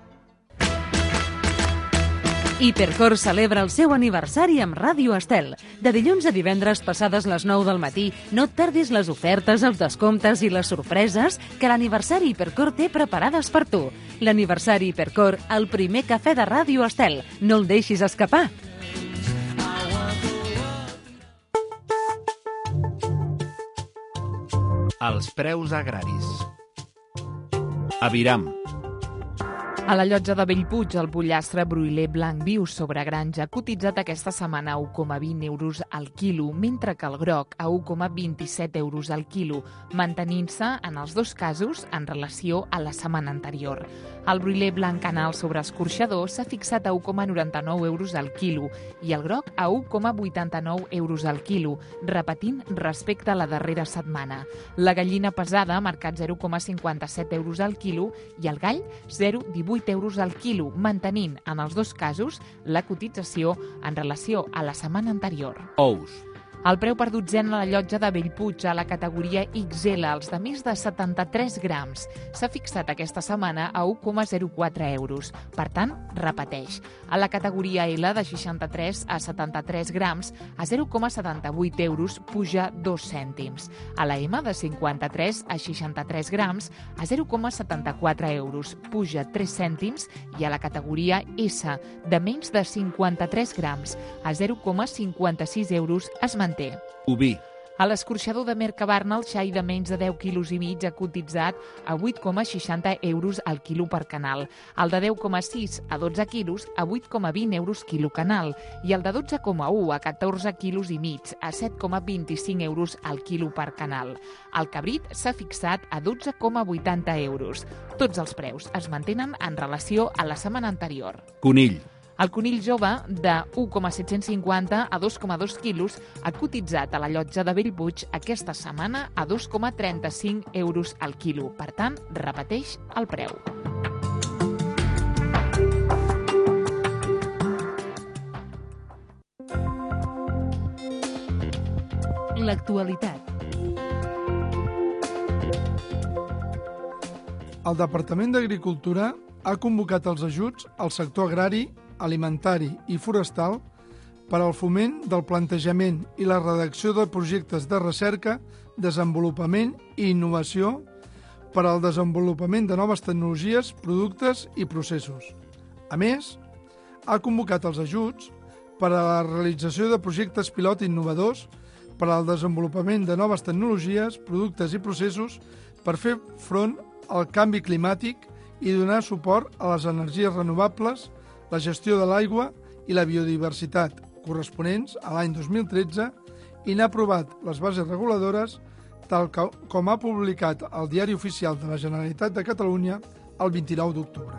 Hipercor celebra el seu aniversari amb Ràdio Estel. De dilluns a divendres passades les 9 del matí, no et perdis les ofertes, els descomptes i les sorpreses que l'aniversari Hipercor té preparades per tu. L'aniversari Hipercor, el primer cafè de Ràdio Estel. No el deixis escapar. Els preus agraris. Aviram. A la llotja de Bellpuig, el pollastre broiler blanc viu sobre granja ha cotitzat aquesta setmana a 1,20 euros al quilo, mentre que el groc a 1,27 euros al quilo, mantenint-se en els dos casos en relació a la setmana anterior. El broiler blanc canal sobre escorxador s'ha fixat a 1,99 euros al quilo i el groc a 1,89 euros al quilo, repetint respecte a la darrera setmana. La gallina pesada ha marcat 0,57 euros al quilo i el gall 0,18 euros al quilo, mantenint en els dos casos la cotització en relació a la setmana anterior. Ous. El preu per dotzena a la llotja de Bellpuig a la categoria XL, els de més de 73 grams, s'ha fixat aquesta setmana a 1,04 euros. Per tant, repeteix. A la categoria L, de 63 a 73 grams, a 0,78 euros puja 2 cèntims. A la M, de 53 a 63 grams, a 0,74 euros puja 3 cèntims. I a la categoria S, de menys de 53 grams, a 0,56 euros es manté. Oví. A l'escorxador de Mercabarna, el xai de menys de 10 quilos i mig ha cotitzat a 8,60 euros al quilo per canal. El de 10,6 a 12 quilos a 8,20 euros quilo canal i el de 12,1 a 14 quilos i mig a 7,25 euros al quilo per canal. El cabrit s'ha fixat a 12,80 euros. Tots els preus es mantenen en relació a la setmana anterior. Conill. El conill jove, de 1,750 a 2,2 quilos, ha cotitzat a la llotja de Bellpuig aquesta setmana a 2,35 euros al quilo. Per tant, repeteix el preu. L'actualitat. El Departament d'Agricultura ha convocat els ajuts al sector agrari, alimentari i forestal per al foment del plantejament i la redacció de projectes de recerca, desenvolupament i innovació per al desenvolupament de noves tecnologies, productes i processos. A més, ha convocat els ajuts per a la realització de projectes pilot innovadors per al desenvolupament de noves tecnologies, productes i processos per fer front al canvi climàtic i donar suport a les energies renovables, la gestió de l'aigua i la biodiversitat corresponents a l'any 2013 i n'ha aprovat les bases reguladores tal com ha publicat el Diari Oficial de la Generalitat de Catalunya el 29 d'octubre.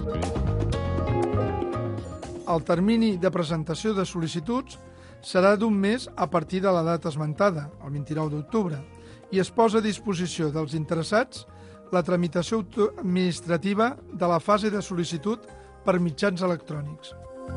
El termini de presentació de sol·licituds serà d'un mes a partir de la data esmentada, el 29 d'octubre, i es posa a disposició dels interessats la tramitació administrativa de la fase de sol·licitud per mitjans electrònics.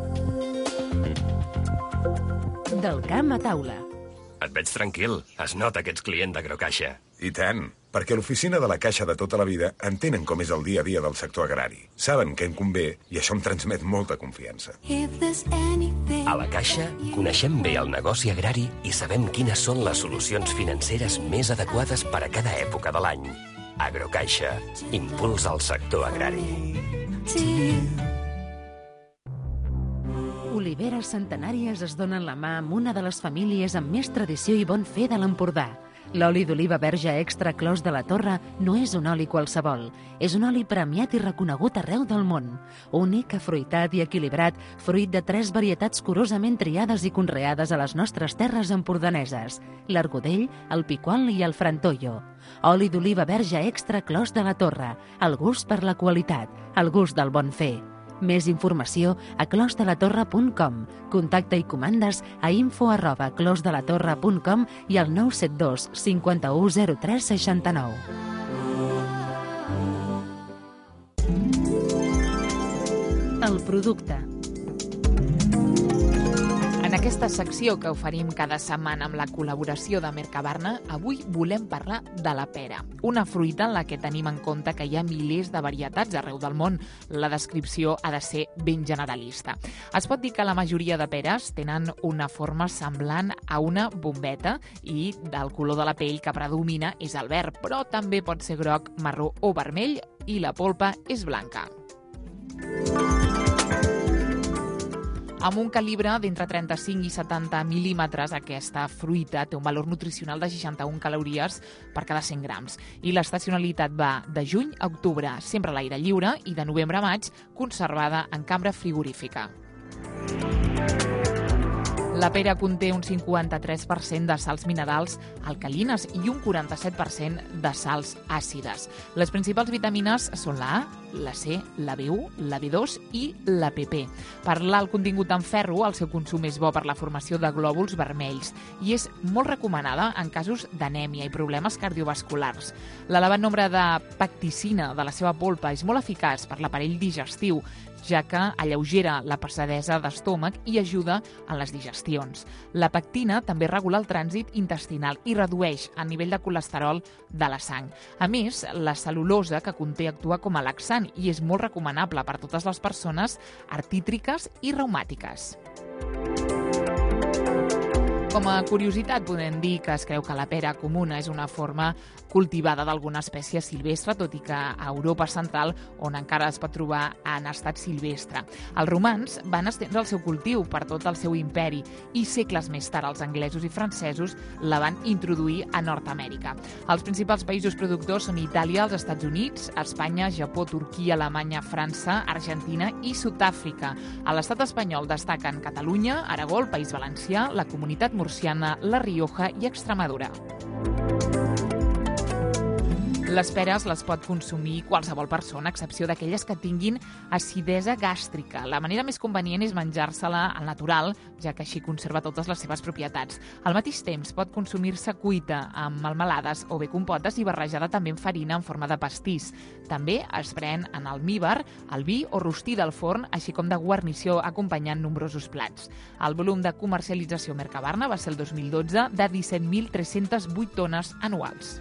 Del camp a taula. Et veig tranquil. Es nota que ets client d'Agrocaixa. I tant, perquè l'oficina de la Caixa de tota la vida entenen com és el dia a dia del sector agrari. Saben què em convé i això em transmet molta confiança. A la Caixa coneixem bé el negoci agrari i sabem quines són les solucions financeres més adequades per a cada època de l'any. Agrocaixa. Impulsa el sector agrari. Oliveres centenàries es donen la mà amb una de les famílies amb més tradició i bon fer de l'Empordà. L'oli d'oliva verge extra Clos de la Torre no és un oli qualsevol. És un oli premiat i reconegut arreu del món. Únic, afruitat i equilibrat, fruit de 3 varietats curosament triades i conreades a les nostres terres empordaneses: l'argodell, el piquol i el frantollo. Oli d'oliva verge extra Clos de la Torre. El gust per la qualitat, el gust del bon fer. Més informació a closdelatorre.com. Contacta i comandes a info@closdelatorre.com i al 972 51 03 69. El producte. En aquest aquesta secció que oferim cada setmana amb la col·laboració de Mercabarna, avui volem parlar de la pera, una fruita en la que tenim en compte que hi ha milers de varietats arreu del món. La descripció ha de ser ben generalista. Es pot dir que la majoria de peres tenen una forma semblant a una bombeta i el color de la pell que predomina és el verd, però també pot ser groc, marró o vermell i la polpa és blanca. Amb un calibre d'entre 35 i 70 mil·límetres, aquesta fruita té un valor nutricional de 61 calories per cada 100 grams. I l'estacionalitat va de juny a octubre, sempre a l'aire lliure, i de novembre a maig, conservada en cambra frigorífica. La pera conté un 53% de sals minerals alcalines i un 47% de sals àcides. Les principals vitamines són la A, la C, la B1, la B2 i la PP. Per l'alt contingut en ferro, el seu consum és bo per la formació de glòbuls vermells i és molt recomanada en casos d'anèmia i problemes cardiovasculars. L'elevat nombre de pecticina de la seva polpa és molt eficaç per l'aparell digestiu, ja que alleugera la pesadesa d'estómac i ajuda en les digestions. La pectina també regula el trànsit intestinal i redueix el nivell de colesterol de la sang. A més, la cel·lulosa que conté actua com a laxant i és molt recomanable per a totes les persones artítriques i reumàtiques. Com a curiositat, podem dir que es creu que la pera comuna és una forma cultivada d'alguna espècie silvestre, tot i que a Europa central, on encara es pot trobar en estat silvestre. Els romans van estendre el seu cultiu per tot el seu imperi i segles més tard els anglesos i francesos la van introduir a Nord-Amèrica. Els principals països productors són Itàlia, els Estats Units, Espanya, Japó, Turquia, Alemanya, França, Argentina i Sud-àfrica. A l'estat espanyol destaquen Catalunya, Aragó, el País Valencià, la Comunitat Murciana, La Rioja i Extremadura. Les peres les pot consumir qualsevol persona, a excepció d'aquelles que tinguin acidesa gàstrica. La manera més convenient és menjar-se-la al natural, ja que així conserva totes les seves propietats. Al mateix temps, pot consumir-se cuita amb melmelades o bé compotes i barrejada també en farina en forma de pastís. També es pren en almívar, el vi o rostida al forn, així com de guarnició acompanyant nombrosos plats. El volum de comercialització Mercabarna va ser el 2012 de 17.308 tones anuals.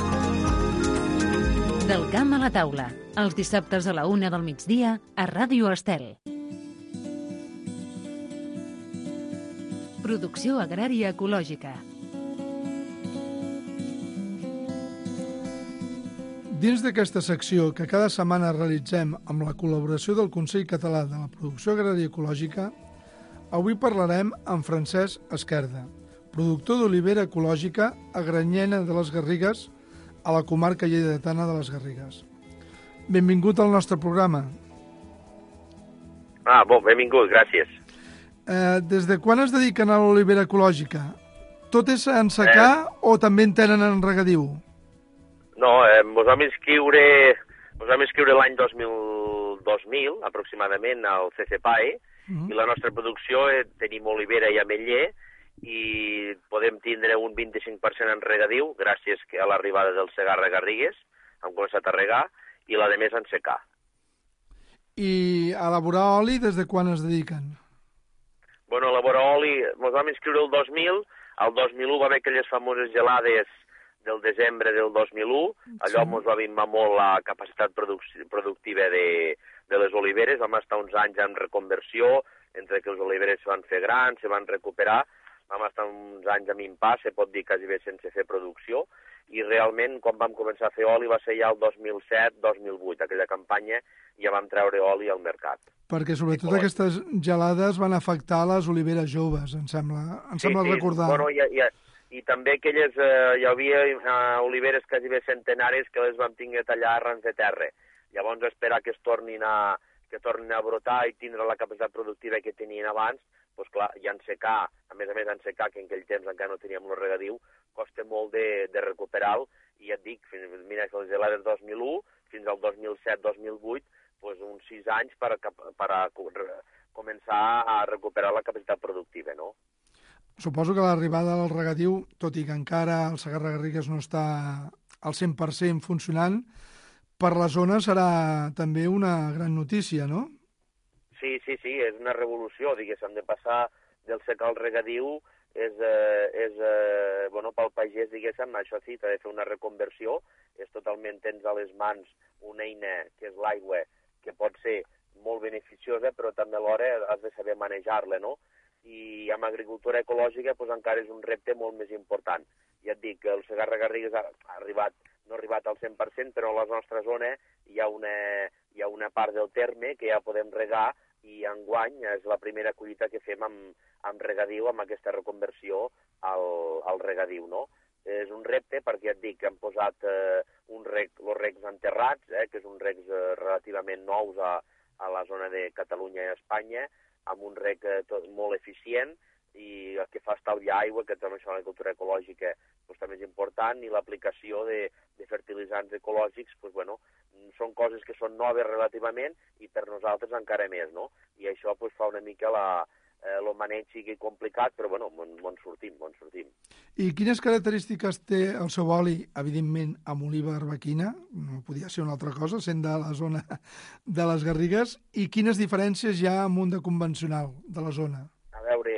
Del camp a la taula, els dissabtes a la 1 del migdia a Ràdio Estel. Producció agrària ecològica. Dins d'aquesta secció que cada setmana realitzem amb la col·laboració del Consell Català de la Producció Agrària Ecològica, avui parlarem amb Francesc Esquerda, productor d'olivera ecològica a Granyena de les Garrigues, a la comarca lleidatana de les Garrigues. Benvingut al nostre programa. Benvingut, gràcies. Des de quan es dediquen a l'olivera ecològica? Tot és en secà o també en tenen en regadiu? No, ens vam inscriure l'any 2000, aproximadament, al CCPAE, i la nostra producció tenim olivera i ametller, i podem tindre un 25% en regadiu gràcies a l'arribada del Segarra Garrigues, hem començat a regar, i la de més en secà. I a elaborar oli des de quan es dediquen? Bueno, a elaborar oli, ens vam inscriure el 2000, el 2001 va haver aquelles famoses gelades del desembre del 2001, allò ens va minvar molt la capacitat productiva de les oliveres, vam estar uns anys en reconversió, entre que les oliveres se van fer grans, se van recuperar, vam estar uns anys amb impàs, se pot dir quasi bé sense fer producció, i realment, quan vam començar a fer oli, va ser ja el 2007-2008, aquella campanya, ja vam treure oli al mercat. Perquè sobretot aquestes gelades van afectar les oliveres joves, em sembla recordar. Bueno, i també aquelles, hi havia oliveres quasi bé centenaris que les vam tinguer tallar arrans de terra. Llavors esperar que tornin a brotar i tindre la capacitat productiva que tenien abans, doncs clar, i en secà, a més en secà, que en aquell temps encara no teníem el regadiu, costa molt de recuperar-lo, i ja et dic, mira, que les gelades del 2001 fins al 2007-2008, doncs uns 6 anys per començar a recuperar la capacitat productiva, no? Suposo que l'arribada del regadiu, tot i que encara el Segarra Garrigues no està al 100% funcionant, per la zona serà també una gran notícia, no? Sí, és una revolució, diguéssim, de passar del secà al regadiu bueno, pel pagès, diguéssim, això sí, t'ha de fer una reconversió, tens a les mans una eina que és l'aigua, que pot ser molt beneficiosa, però també alhora has de saber manejar-la, no? I amb agricultura ecològica doncs, encara és un repte molt més important. Ja et dic que el Segarra-Garrigues no ha arribat al 100%, però a la nostra zona hi ha una part del terme que ja podem regar i enguany és la primera collita que fem amb regadiu, amb aquesta reconversió al regadiu, no? És un repte perquè ja et dic que hem posat els recs enterrats, que és un recs relativament nous a la zona de Catalunya i Espanya, amb un rec molt eficient i el que fa estalviar aigua, que també això l'agricultura ecològica doncs, també és important, i l'aplicació de fertilitzants ecològics, doncs, bueno, són coses que són noves relativament i per nosaltres encara més, no? I això doncs, fa una mica el maneig sigui complicat, però bueno, m'en sortim. I quines característiques té el seu oli, evidentment, amb oliva arbequina, no podia ser una altra cosa, sent de la zona de les Garrigues, i quines diferències hi ha amb un de convencional de la zona? A veure,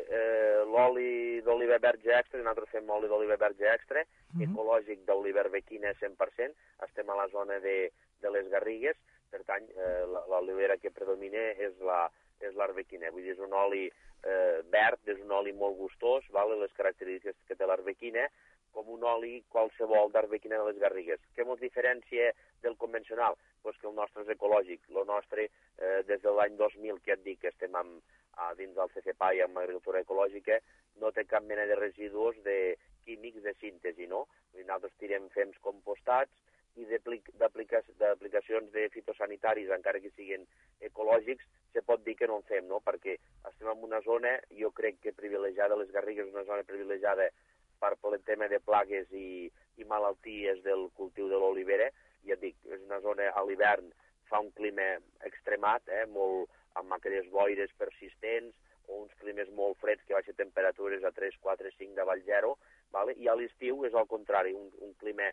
l'oli d'oliva verge extra, nosaltres fem oli d'oliva verge extra, ecològic d'oliva arbequina 100%, estem a la zona de les Garrigues, per tant, l'olivera que predomina és l'arbequina. Vull dir, és un oli verd, és un oli molt gustós, les característiques que té l'arbequina, com un oli qualsevol d'arbequina de les Garrigues. Què ens diferencia del convencional? Pues que el nostre és ecològic. El nostre, des de l'any 2000, que et dic que estem dins del CCPA i amb agricultura ecològica, no té cap mena de residus de químics de síntesi, no? Nosaltres tirem fems compostats i d'aplicacions de fitosanitaris, encara que siguin ecològics, se pot dir que no en fem, no? Perquè estem en una zona, jo crec que privilegiada, les Garrigues és una zona privilegiada per el tema de plagues i malalties del cultiu de l'olivera. Ja et dic, és una zona a l'hivern, fa un clima extremat, molt, amb aquelles boires persistents, o uns climes molt freds que baixen temperatures a 3, 4, 5 davall 0, i a l'estiu és al contrari, un clima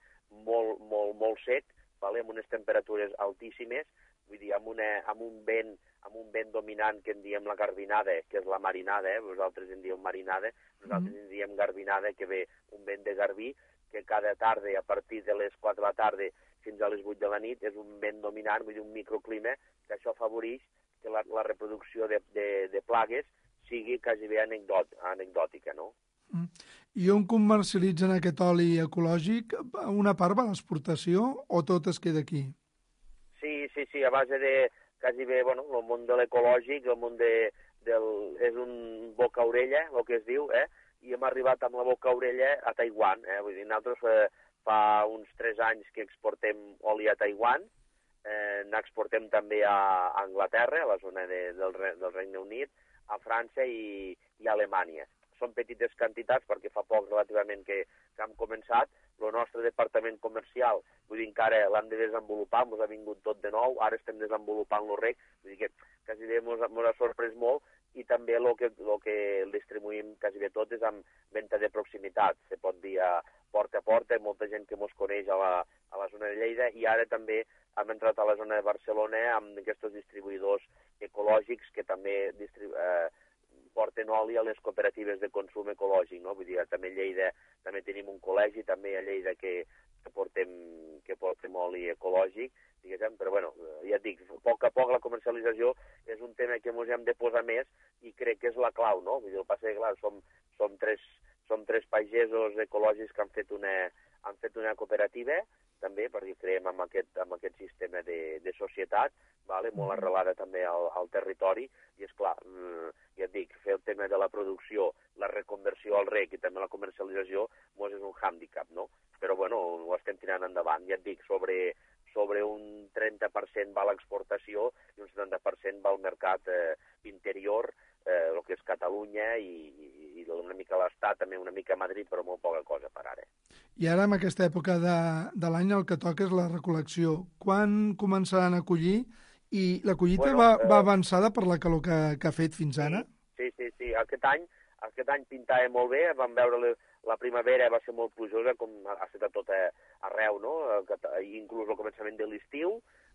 molt sec, amb unes temperatures altíssimes, vull dir, amb un vent dominant que en diem la garbinada, que és la marinada, vosaltres en dieu marinada, nosaltres en diem garbinada, que ve un vent de garbí, que cada tarda, a partir de les 4 de la tarda fins a les 8 de la nit, és un vent dominant, vull dir, un microclima, que això afavoreix que la reproducció de plagues sigui quasi bé anecdòtica, no? I on comercialitzen aquest oli ecològic? Una part va a l'exportació o tot es queda aquí? Sí, a base de quasi bé, bueno, el món de l'ecològic, el món és un boca-orella, el que es diu, i hem arribat amb la boca-orella a Taiwan, vull dir, nosaltres fa uns 3 anys que exportem oli a Taiwan, n'exportem també a Anglaterra, a la zona del Regne Unit, a França i a Alemanya. Són petites quantitats perquè fa poc relativament que hem començat. El nostre departament comercial, vull dir, encara l'hem de desenvolupar, ens ha vingut tot de nou, ara estem desenvolupant el rec, vull dir que quasi bé ens ha sorprès molt, i també el que el distribuïm quasi bé tot és amb venda de proximitat. Se pot dir a porta, molta gent que ens coneix a la zona de Lleida, i ara també hem entrat a la zona de Barcelona amb aquests distribuïdors ecològics que també porten oli a les cooperatives de consum ecològic, no? Vull dir, també a Lleida també tenim un col·legi, també a Lleida que portem oli ecològic, diguéssim, però bueno, ja et dic, a poc la comercialització és un tema que ens hem de posar més i crec que és la clau, no? Vull dir, el que passa és que, clar, som tres pagesos ecològics que han fet una cooperativa, també, perquè creiem en aquest sistema de societat, molt arrelada també al territori, i és clar, ja et dic, fer el tema de la producció, la reconversió al rec i també la comercialització, és un hàndicap, no? Però, bueno, ho estem tirant endavant. Ja et dic, sobre un 30% va a l'exportació i un 70% va al mercat interior, el que és Catalunya i una mica a l'Estat, també una mica a Madrid, però molt poca cosa per ara. I ara, en aquesta època de l'any, el que toca és la recol·lecció. Quan començaran a collir? I la collita va avançada per la calor que ha fet fins ara? Sí. Aquest any pintava molt bé, vam veure la primavera va ser molt plujosa, com ha estat tot arreu, no? Inclús al començament de l'estiu,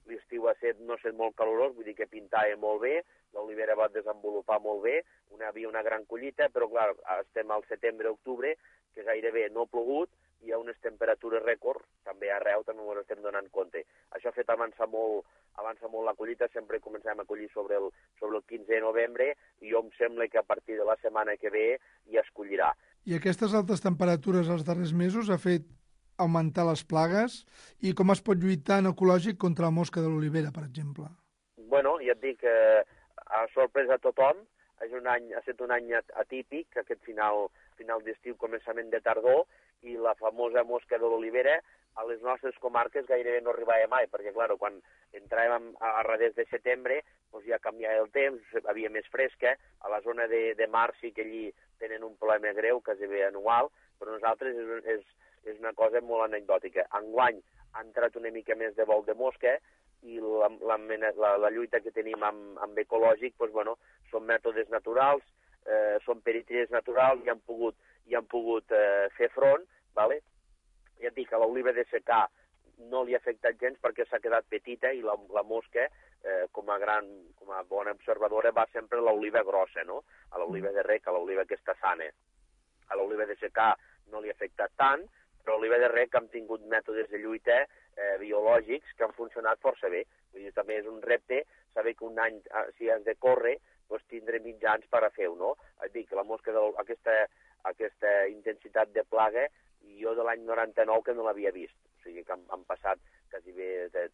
l'estiu no ha estat molt calorós, vull dir que pintava molt bé, l'olivera va desenvolupar molt bé, havia una gran collita, però clar, estem al setembre-octubre, que gairebé no ha plogut, hi ha unes temperatures rècord, també arreu, també ens estem donant compte. Això ha fet avançar molt la collita, sempre comencem a collir sobre el 15 de novembre, i jo em sembla que a partir de la setmana que ve ja es collirà. I aquestes altes temperatures els darrers mesos ha fet augmentar les plagues, i com es pot lluitar en ecològic contra la mosca de l'olivera, per exemple? Bueno, ja et dic, ha sorprès a tothom, ha estat un any atípic, aquest final d'estiu, començament de tardor, i la famosa mosca de l'olivera a les nostres comarques gairebé no arribava mai, perquè, clar, quan entràvem a darrere de setembre, doncs ja canviava el temps, havia més fresca, a la zona de mar sí que allí tenen un problema greu, quasi anual, però nosaltres és una cosa molt anecdòtica. Enguany ha entrat una mica més de vol de mosca, i la lluita que tenim amb ecològic, doncs, bueno, són mètodes naturals, són peritilles naturals, i han pogut fer front, ¿vale? Ja et dic que l'oliva de secà no li ha afectat gens perquè s'ha quedat petita, i la mosca, com a bona observadora, va sempre a l'oliva grossa, no? A l'oliva de rec, a l'oliva que està sana. A l'oliva de secà no li ha afectat tant, però a l'oliva de rec hem tingut mètodes de lluita biològics que han funcionat força bé. Vull dir, també és un repte saber que un any, si has de córrer, doncs tindré mitjans per a fer-ho, no? Et dic que la mosca, aquesta intensitat de plaga, jo de l'any 99 que no l'havia vist. O sigui que han passat quasi bé de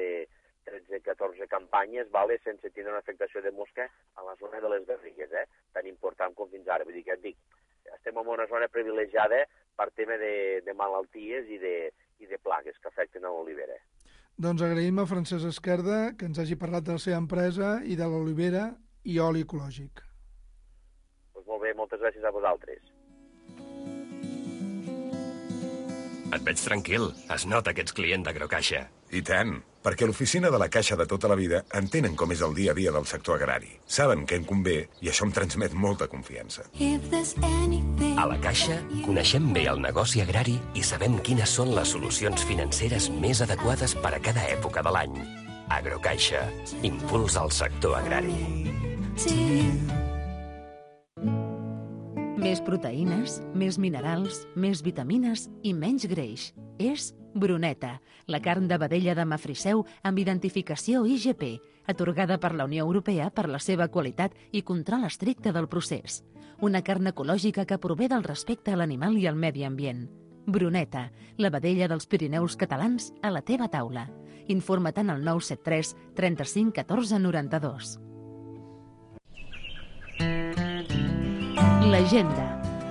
13-14 campanyes, vale, sense tindre una afectació de mosca a la zona de les Garrigues, tan important com fins ara. Vull dir que et dic, estem en una zona privilegiada per tema de malalties i de plagues que afecten a l'olivera. Doncs agraïm a Francesc Esquerda que ens hagi parlat de la seva empresa i de l'olivera i oli ecològic. Doncs molt bé, moltes gràcies a vosaltres. Et veig tranquil. Es nota que ets client d'Agrocaixa. I tant, perquè l'oficina de la Caixa de tota la vida entenen com és el dia a dia del sector agrari. Saben què en convé i això em transmet molta confiança. A la Caixa coneixem bé el negoci agrari i sabem quines són les solucions financeres més adequades per a cada època de l'any. Agrocaixa, impuls al sector agrari. Més proteïnes, més minerals, més vitamines i menys greix. És Bruneta, la carn de vedella de Mafrisseu amb identificació IGP, atorgada per la Unió Europea per la seva qualitat i control estricte del procés. Una carn ecològica que prové del respecte a l'animal i al medi ambient. Bruneta, la vedella dels Pirineus catalans a la teva taula. Informa't al 973 35 14 92. L'agenda.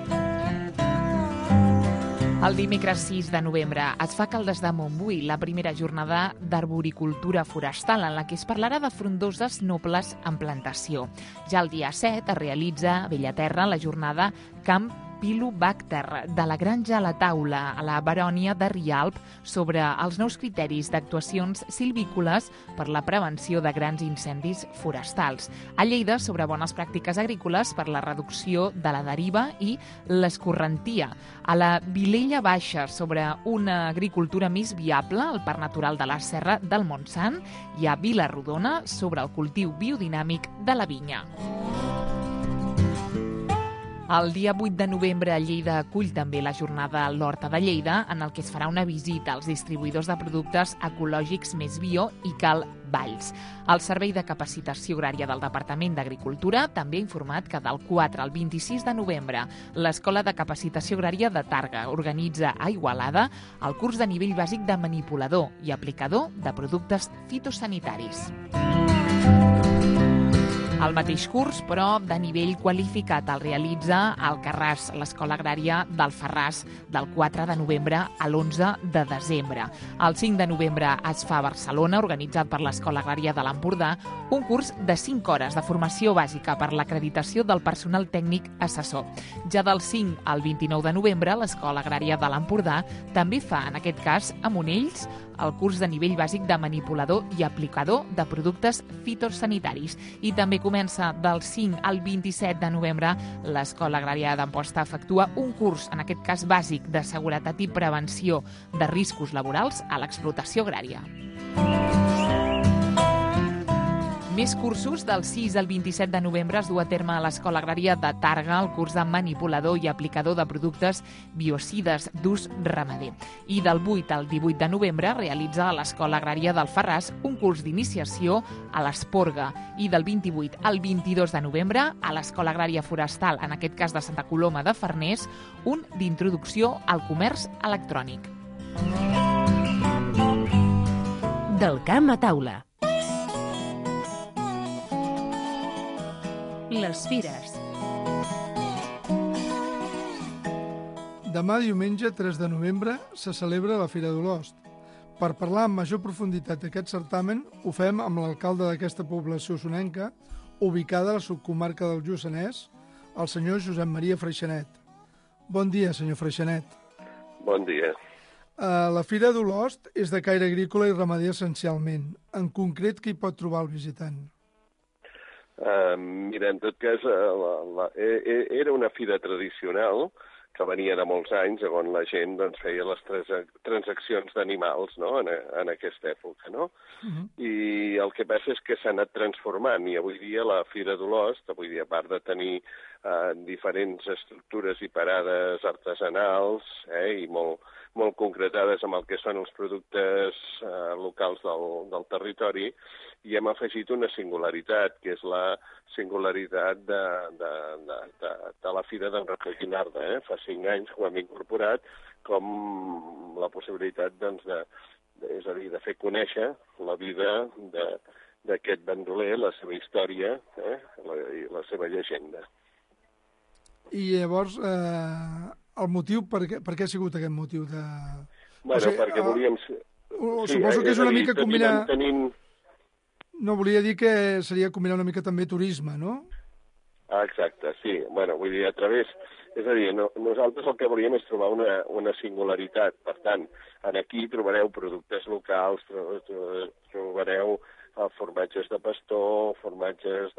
El dimecres 6 de novembre es fa a Caldes de Montbui la primera jornada d'arboricultura forestal en la que es parlarà de frondoses nobles en plantació. Ja el dia 7 es realitza a Bellaterra la jornada Camp Pilobacter, de la granja a la taula, a la Barònia de Rialp, sobre els nous criteris d'actuacions silvícoles per la prevenció de grans incendis forestals. A Lleida, sobre bones pràctiques agrícoles per la reducció de la deriva i l'escorrentia. A la Vilella Baixa, sobre una agricultura més viable al Parc Natural de la Serra del Montsant, i a Vila-rodona, sobre el cultiu biodinàmic de la vinya. El dia 8 de novembre a Lleida acull també la jornada l'Horta de Lleida, en el que es farà una visita als distribuïdors de productes ecològics Més Bio i Cal Valls. El Servei de Capacitació Agrària del Departament d'Agricultura també ha informat que del 4 al 26 de novembre l'Escola de Capacitació Agrària de Targa organitza a Igualada el curs de nivell bàsic de manipulador i aplicador de productes fitosanitaris. El mateix curs, però, de nivell qualificat, el realitza a Alcarràs, l'Escola Agrària d'Alfarràs, del 4 de novembre a l'11 de desembre. El 5 de novembre es fa a Barcelona, organitzat per l'Escola Agrària de l'Empordà, un curs de 5 hores de formació bàsica per l'acreditació del personal tècnic assessor. Ja del 5 al 29 de novembre, l'Escola Agrària de l'Empordà també fa, en aquest cas, a Monells, el curs de nivell bàsic de manipulador i aplicador de productes fitosanitaris. I també comença del 5 al 27 de novembre l'Escola Agrària d'Amposta efectua un curs, en aquest cas bàsic, de seguretat i prevenció de riscos laborals a l'explotació agrària. Més cursos. Del 6 al 27 de novembre es du a terme a l'Escola Agrària de Tàrrega el curs de manipulador i aplicador de productes biocides d'ús ramader. I del 8 al 18 de novembre realitza a l'Escola Agrària d'Alfarràs un curs d'iniciació a l'esporga. I del 28 al 22 de novembre a l'Escola Agrària Forestal, en aquest cas de Santa Coloma de Farners, un d'introducció al comerç electrònic. Del camp a taula. Les fires. Demà diumenge 3 de novembre se celebra la Fira d'Olost. Per parlar amb major profunditat d'aquest certamen ho fem amb l'alcalde d'aquesta població osonenca, ubicada a la subcomarca del Lluçanès, el senyor Josep Maria Freixanet. Bon dia, senyor Freixanet. Bon dia. La Fira d'Olost és de caire agrícola i ramader essencialment. En concret, què hi pot trobar el visitant? Mira, en tot cas, era una fira tradicional que venia de molts anys, on la gent doncs, feia les transaccions d'animals, no?, en aquesta època, no? I el que passa és que s'ha anat transformant, i avui dia la Fira d'Olost, avui dia, a part de tenir diferents estructures i parades artesanals i molt concretades amb el que són els productes locals del territori, i hem afegit una singularitat, que és la singularitat de la Fira d'en Rafael Guinarda. Fa 5 anys que ho hem incorporat com la possibilitat, doncs, és a dir, de fer conèixer la vida d'aquest bandoler, la seva història i la seva llegenda. I llavors, el motiu, per què ha sigut aquest motiu? Bueno, perquè volíem... Suposo que és una mica combinar... No, volia dir que seria combinar una mica també turisme, no? Exacte, sí. Bueno, vull dir, a través... És a dir, nosaltres el que volíem és trobar una singularitat. Per tant, aquí trobareu productes locals, trobareu formatges de pastor, formatges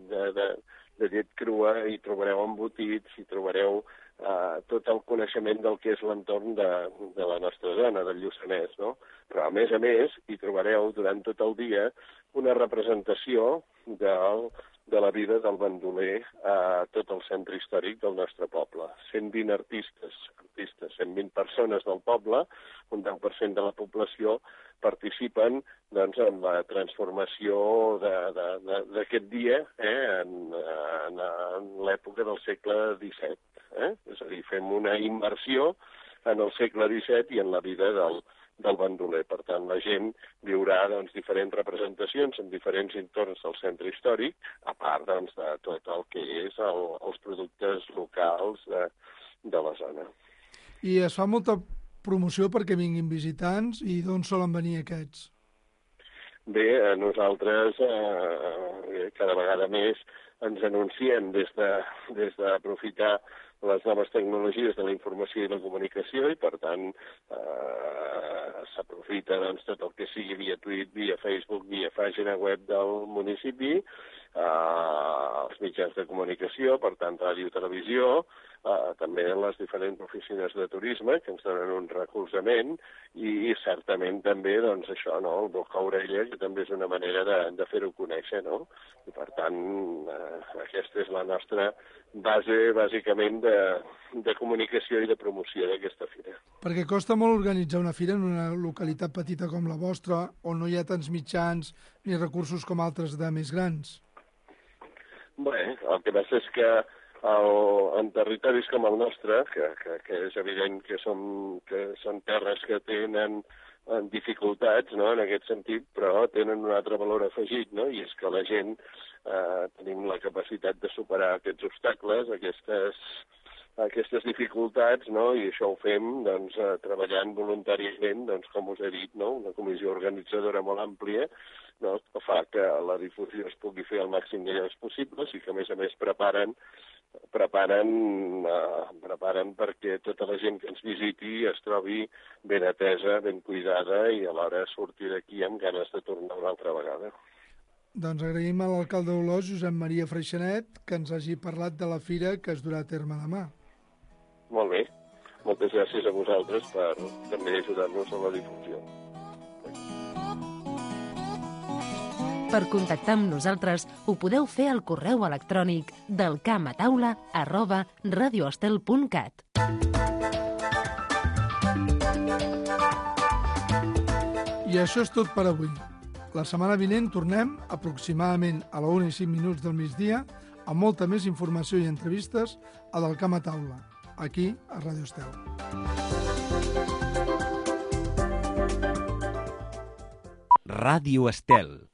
de llet crua, i trobareu embotits, i trobareu tot el coneixement del que és l'entorn de la nostra zona, del Lluçanès, no? Però, a més, hi trobareu durant tot el dia una representació de la vida del bandoler a tot el centre històric del nostre poble. 120 artistes, 120 persones del poble, un 10% de la població, participen doncs, en la transformació d'aquest dia en l'època del segle XVII. És a dir, fem una immersió en el segle XVII i en la vida del bandoler. Per tant, la gent viurà doncs, diferents representacions en diferents entorns del centre històric, a part doncs, de tot el que és els productes locals de la zona. I es fa molta promoció perquè vinguin visitants, i d'on solen venir aquests? Bé, nosaltres cada vegada més ens anunciem des d'aprofitar les noves tecnologies de la informació i la comunicació, i per tant s'aprofita doncs, tot el que sigui via Twitter, via Facebook, via pàgina web del municipi, els mitjans de comunicació, per tant ràdio i televisió, també les diferents oficines de turisme que ens donen un recolzament, i certament també doncs, això, no? El boca a orella, que també és una manera de fer-ho conèixer, no? I per tant aquesta és la nostra base bàsicament de comunicació i de promoció d'aquesta fira. Perquè costa molt organitzar una fira en una localitat petita com la vostra, on no hi ha tants mitjans ni recursos com altres de més grans. Bé, el que passa és que en territoris com el nostre, que és evident que són terres que tenen dificultats, no?, en aquest sentit, però tenen un altre valor afegit, no?, i és que la gent tenim la capacitat de superar aquests obstacles, aquestes dificultats, no?, i això ho fem doncs, treballant voluntàriament, doncs, com us he dit, no?, una comissió organitzadora molt àmplia, no?, que fa que la difusió es pugui fer al màxim de llocs possibles, i que, a més, preparen perquè tota la gent que ens visiti es trobi ben atesa, ben cuidada, i alhora sortir d'aquí amb ganes de tornar una altra vegada. Doncs agraïm a l'alcalde d'Olost, Josep Maria Freixanet, que ens hagi parlat de la fira que es durà a terme demà. Molt bé. Moltes gràcies a vosaltres per també ajudar-nos a la difusió. Per contactar amb nosaltres ho podeu fer al correu electrònic delcamataula@radioestel.cat. I això és tot per avui. La setmana vinent tornem aproximadament a la 1:05 del migdia amb molta més informació i entrevistes a Del Camp a Taula, aquí a Ràdio Estel. Ràdio Estel.